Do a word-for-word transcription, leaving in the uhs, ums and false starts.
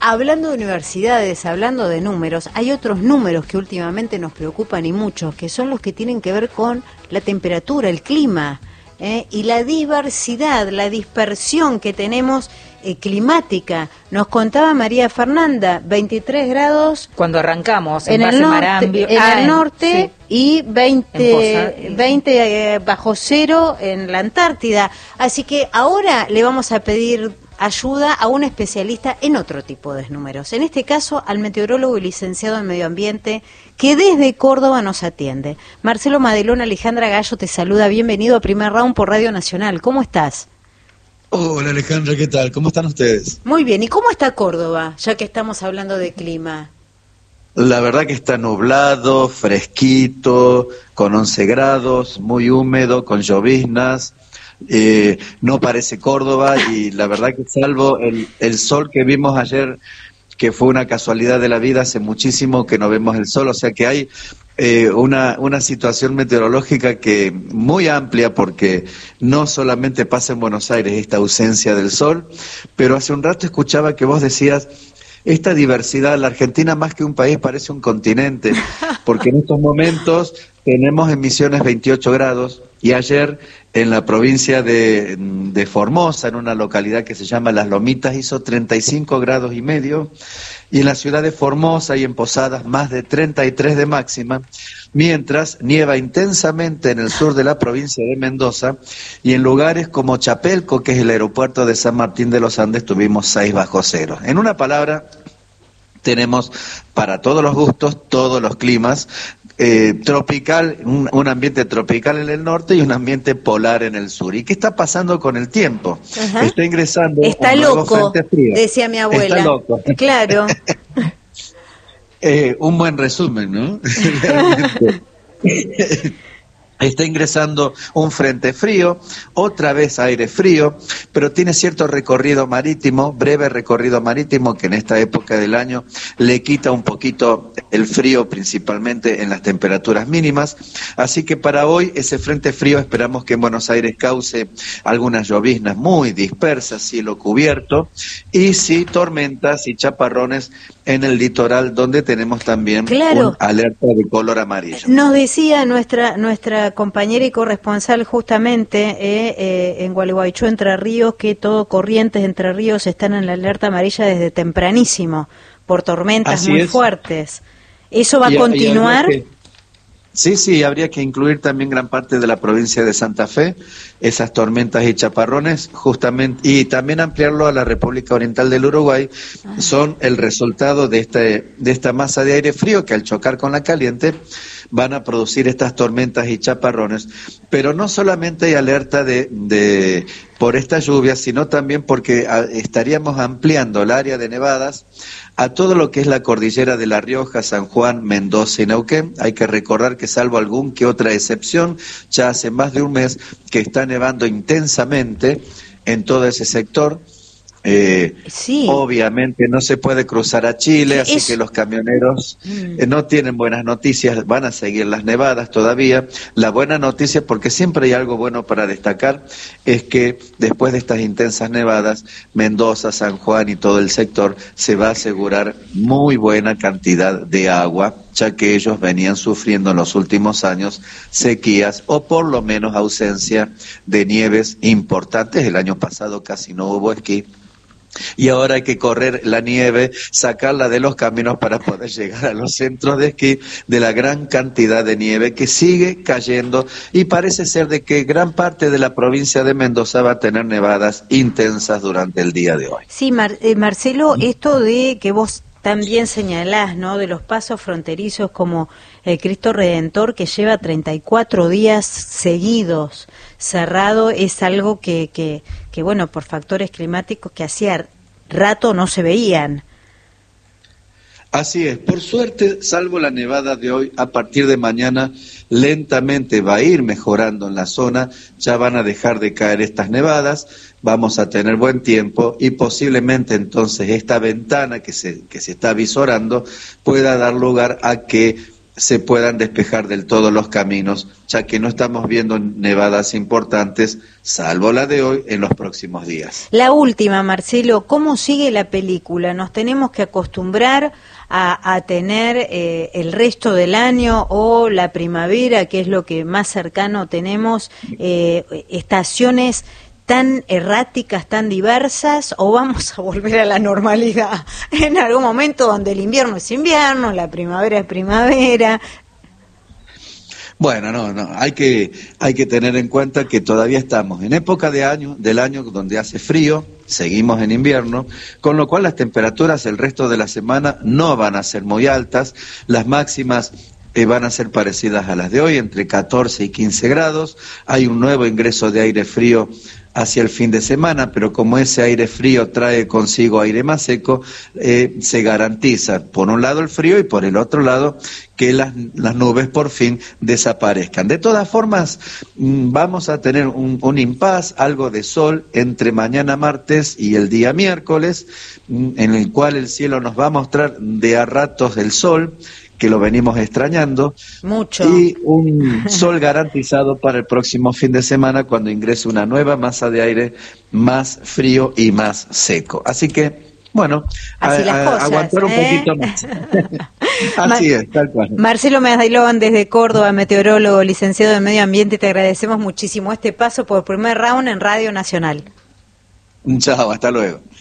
Hablando de universidades, hablando de números, hay otros números que últimamente nos preocupan y muchos, que son los que tienen que ver con la temperatura, el clima, ¿eh? y la diversidad, la dispersión que tenemos eh, climática. Nos contaba María Fernanda, veintitrés grados cuando arrancamos en, en base el norte, Marambio, en ah, el norte sí. y veinte, en veinte eh, bajo cero en la Antártida. Así que ahora le vamos a pedir ayuda a un especialista en otro tipo de números. En este caso, al meteorólogo y licenciado en Medio Ambiente, que desde Córdoba nos atiende. Marcelo Madelón, Alejandra Gallo te saluda. Bienvenido a Primer Round por Radio Nacional. ¿Cómo estás? Hola Alejandra, ¿qué tal? ¿Cómo están ustedes? Muy bien. ¿Y cómo está Córdoba, ya que estamos hablando de clima? La verdad que está nublado, fresquito, con once grados, muy húmedo, con lloviznas. Eh, no parece Córdoba y la verdad que salvo el, el sol que vimos ayer, que fue una casualidad de la vida, hace muchísimo que no vemos el sol, o sea que hay eh, una, una situación meteorológica que muy amplia, porque no solamente pasa en Buenos Aires esta ausencia del sol, pero hace un rato escuchaba que vos decías esta diversidad. La Argentina más que un país parece un continente, porque en estos momentos tenemos en Misiones veintiocho grados y ayer en la provincia de, de Formosa, en una localidad que se llama Las Lomitas, hizo treinta y cinco grados y medio, y en la ciudad de Formosa y en Posadas más de treinta y tres de máxima, mientras nieva intensamente en el sur de la provincia de Mendoza, y en lugares como Chapelco, que es el aeropuerto de San Martín de los Andes, tuvimos seis bajo cero. En una palabra, tenemos para todos los gustos, todos los climas, eh, tropical, un, un ambiente tropical en el norte y un ambiente polar en el sur. ¿Y qué está pasando con el tiempo? Ajá. Está ingresando Está un nuevo loco, frente frío. decía mi abuela. Está loco. Claro. eh, un buen resumen, ¿no? Está ingresando un frente frío, otra vez aire frío, pero tiene cierto recorrido marítimo, breve recorrido marítimo, que en esta época del año le quita un poquito el frío, principalmente en las temperaturas mínimas. Así que para hoy ese frente frío esperamos que en Buenos Aires cause algunas lloviznas muy dispersas, cielo cubierto, y sí tormentas y chaparrones en el litoral, donde tenemos también claro. un alerta de color amarillo. Nos decía nuestra nuestra compañera y corresponsal justamente eh, eh, en Gualeguaychú, Entre Ríos, que todo Corrientes, Entre Ríos están en la alerta amarilla desde tempranísimo por tormentas Así muy es. fuertes. ¿Eso va Y, a continuar? y Sí, sí, habría que incluir también gran parte de la provincia de Santa Fe, esas tormentas y chaparrones, justamente, y también ampliarlo a la República Oriental del Uruguay, ah. son el resultado de este de esta masa de aire frío que al chocar con la caliente van a producir estas tormentas y chaparrones. Pero no solamente hay alerta de, de por estas lluvias, sino también porque a, estaríamos ampliando el área de nevadas a todo lo que es la cordillera de La Rioja, San Juan, Mendoza y Neuquén. Hay que recordar que salvo algún que otra excepción, ya hace más de un mes que está nevando intensamente en todo ese sector. Eh, sí. Obviamente no se puede cruzar a Chile, así es... que los camioneros mm. eh, no tienen buenas noticias, van a seguir las nevadas todavía. La buena noticia, porque siempre hay algo bueno para destacar, es que después de estas intensas nevadas, Mendoza, San Juan y todo el sector se va a asegurar muy buena cantidad de agua, ya que ellos venían sufriendo en los últimos años sequías o por lo menos ausencia de nieves importantes. El año pasado casi no hubo esquí. Y ahora hay que correr la nieve, sacarla de los caminos para poder llegar a los centros de esquí de la gran cantidad de nieve que sigue cayendo, y parece ser de que gran parte de la provincia de Mendoza va a tener nevadas intensas durante el día de hoy. Sí, Mar eh, Marcelo, esto de que vos también señalás, ¿no?, de los pasos fronterizos como el Cristo Redentor, que lleva treinta y cuatro días seguidos cerrado, es algo que, que, que bueno, por factores climáticos que hacía rato no se veían. Así es, por suerte, salvo la nevada de hoy, a partir de mañana lentamente va a ir mejorando en la zona, ya van a dejar de caer estas nevadas, vamos a tener buen tiempo y posiblemente entonces esta ventana que se, que se está visorando pueda dar lugar a que se puedan despejar del todo los caminos, ya que no estamos viendo nevadas importantes, salvo la de hoy, en los próximos días. La última, Marcelo, ¿cómo sigue la película? ¿Nos tenemos que acostumbrar a, a tener eh, el resto del año o la primavera, que es lo que más cercano tenemos, eh, estaciones tan erráticas, tan diversas, o vamos a volver a la normalidad en algún momento donde el invierno es invierno, la primavera es primavera? Bueno, no, no, hay que, hay que tener en cuenta que todavía estamos en época de año, del año donde hace frío, seguimos en invierno, con lo cual las temperaturas el resto de la semana no van a ser muy altas, las máximas Eh, van a ser parecidas a las de hoy, entre catorce y quince grados. Hay un nuevo ingreso de aire frío hacia el fin de semana, pero como ese aire frío trae consigo aire más seco, eh, se garantiza, por un lado el frío y por el otro lado que las, las nubes por fin desaparezcan. De todas formas, mmm, vamos a tener un, un impas, algo de sol entre mañana martes y el día miércoles, mmm, en el cual el cielo nos va a mostrar de a ratos el sol, que lo venimos extrañando, mucho, y un sol garantizado para el próximo fin de semana cuando ingrese una nueva masa de aire más frío y más seco. Así que, bueno, Así a, las a, cosas, aguantar un ¿eh? poquito más. Así es, tal cual. Marcelo Medallón, desde Córdoba, meteorólogo, licenciado en Medio Ambiente, te agradecemos muchísimo este paso por primer round en Radio Nacional. Chao, hasta luego.